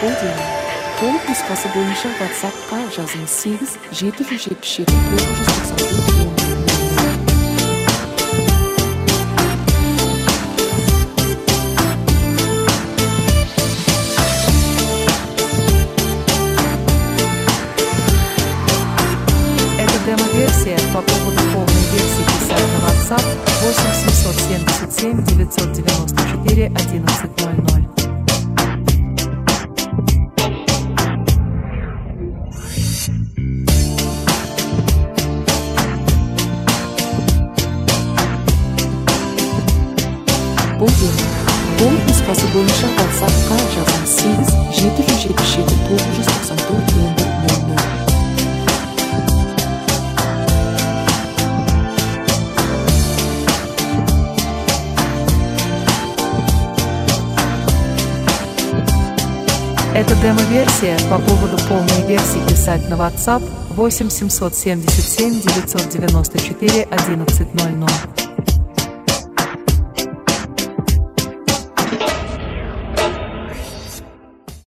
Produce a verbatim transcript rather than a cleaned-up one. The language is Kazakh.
Audio'nun толық нұсқасы бойынша WhatsApp-қа жазыңыз сегіз жеті жүз жетпіс жеті тоғыз жүз тоқсан төрт он нөл нөл. Это демо-версия. По поводу полной версии писать на WhatsApp восемь семьсот семьдесят семь девятьсот девяносто четыре одиннадцать ноль ноль. Audio'nun толық нұсқасы бойынша WhatsApp-қа жазыңыз сегіз жеті жүз жетпіс жеті тоғыз жүз тоқсан төрт он бір нөл нөл. Это демо-версия. По поводу полной версии писать на WhatsApp восемь семьсот семьдесят семь девятьсот девяносто четыре одиннадцать ноль ноль.